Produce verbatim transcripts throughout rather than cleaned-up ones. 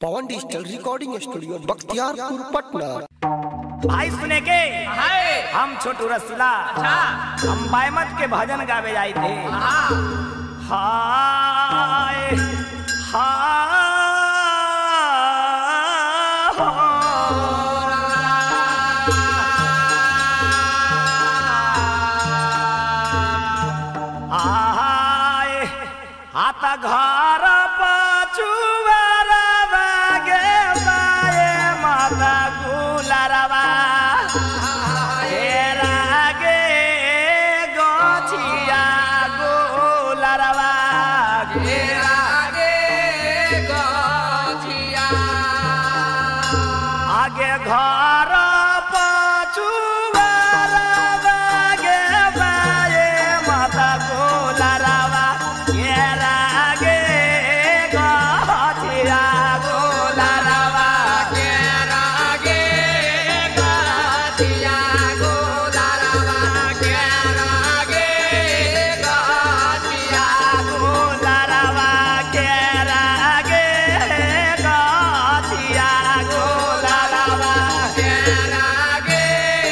पवन digital recording studio Bakhtiyarpur Patna. भाई सुने के हम छोटू रसीला हम बायमत के भजन गावे जाए थे। हाय हाय आता घर पचुआरवा गे बाए माता गुलारवा हेरा गे गछिया गुलारवा हेरा गे गछिया आगे घर पचुआरवा गे बाए माता गुलारवा हेरा गे गछिया गुलारवा हेरा गे गछिया गुलारवा हेरा गे गछिया गुलारवा हेरा गे गछिया गुलारवा हेरा गे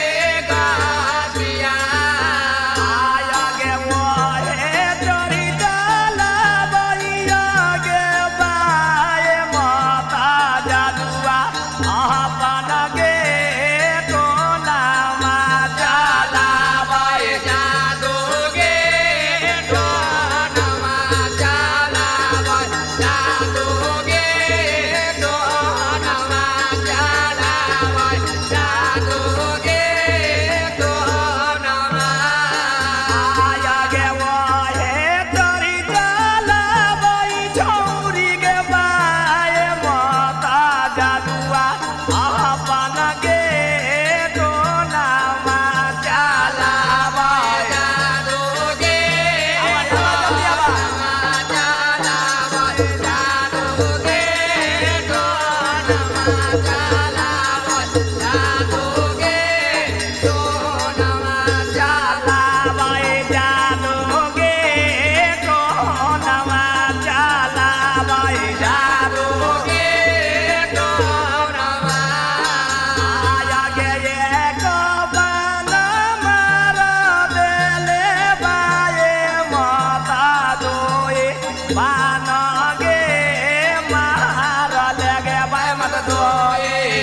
गछिया आया गे मोहे चोरी डाला बइया गे बाए माता जालुआ अपन गे कोना मा जाला बाए जादू गे डोनमा जाला बाए जादू गे डोनमा जाला बाए जादू गे डोनमा आया गे मोहे चोरी डाला बइ छौरी गे बाए माता जालुआ अपन गे कोना मा जाला बाए जादू गे आवा जाला बाए जादू गे डोनमा जाला बाए जादू गे डोनमा जाला बाए जादू गे कोनमा जाला बाए जादू गे डोनमा आया गे एक बान मार देले बाए माता दोए बान गे मार लगे बाए मत दोए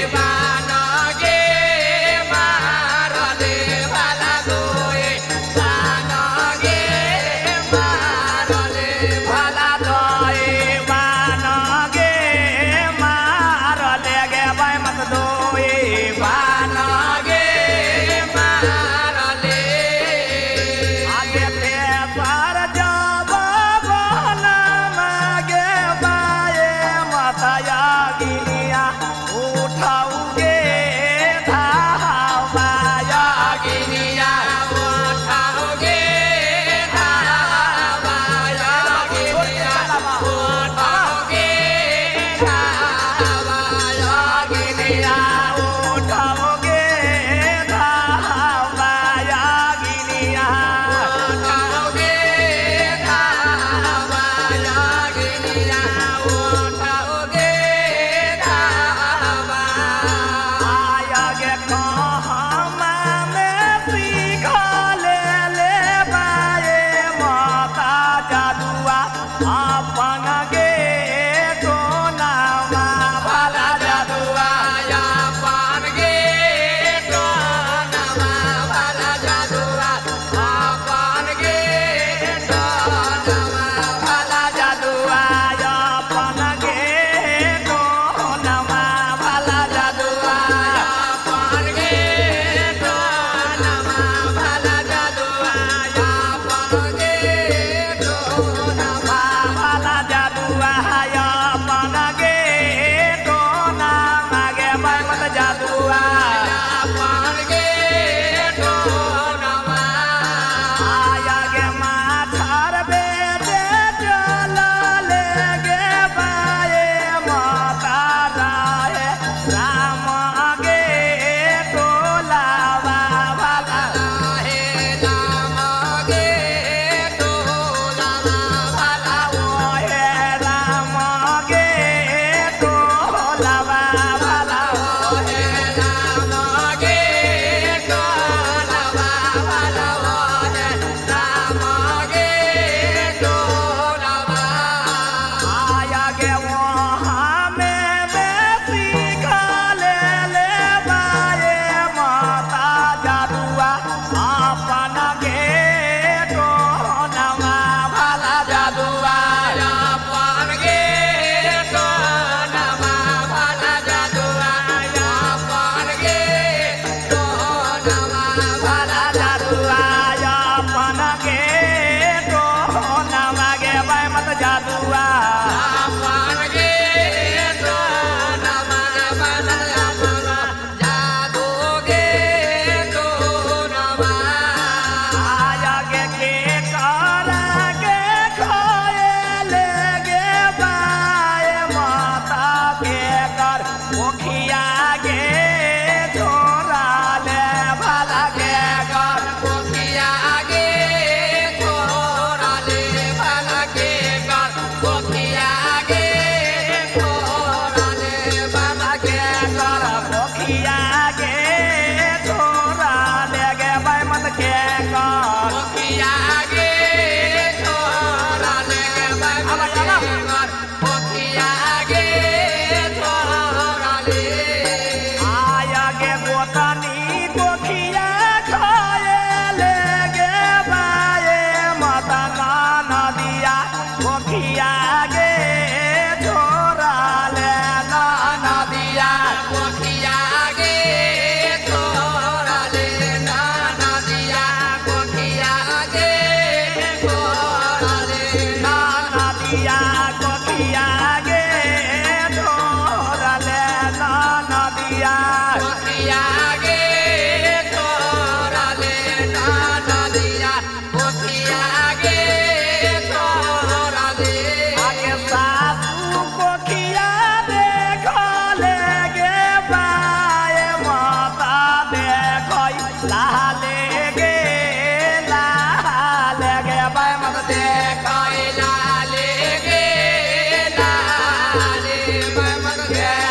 गे